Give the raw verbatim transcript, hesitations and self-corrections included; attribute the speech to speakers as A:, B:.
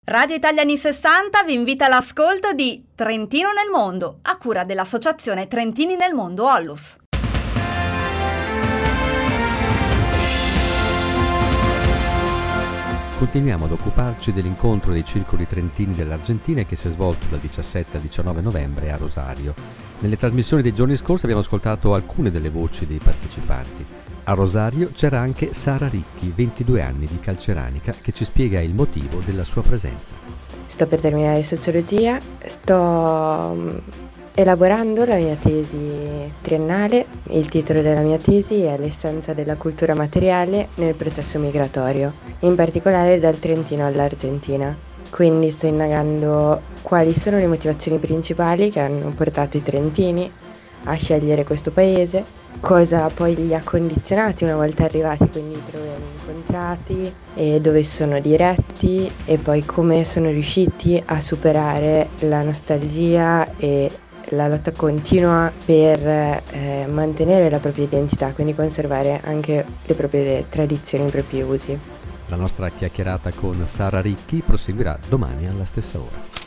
A: Radio Italia anni sessanta vi invita all'ascolto di Trentino nel mondo, a cura dell'associazione Trentini nel mondo Ollus.
B: Continuiamo ad occuparci dell'incontro dei circoli trentini dell'Argentina che si è svolto dal diciassette al diciannove novembre a Rosario. Nelle trasmissioni dei giorni scorsi abbiamo ascoltato alcune delle voci dei partecipanti. A Rosario c'era anche Sara Ricchi, ventidue anni, di Calceranica, che ci spiega il motivo della sua presenza.
C: Sto per terminare sociologia, sto elaborando la mia tesi triennale. Il titolo della mia tesi è L'essenza della cultura materiale nel processo migratorio, in particolare dal Trentino all'Argentina. Quindi sto indagando quali sono le motivazioni principali che hanno portato i trentini a scegliere questo paese, cosa poi li ha condizionati una volta arrivati, quindi i problemi incontrati e dove sono diretti, e poi come sono riusciti a superare la nostalgia e la lotta continua per eh, mantenere la propria identità, quindi conservare anche le proprie tradizioni, i propri usi.
B: La nostra chiacchierata con Sara Ricchi proseguirà domani alla stessa ora.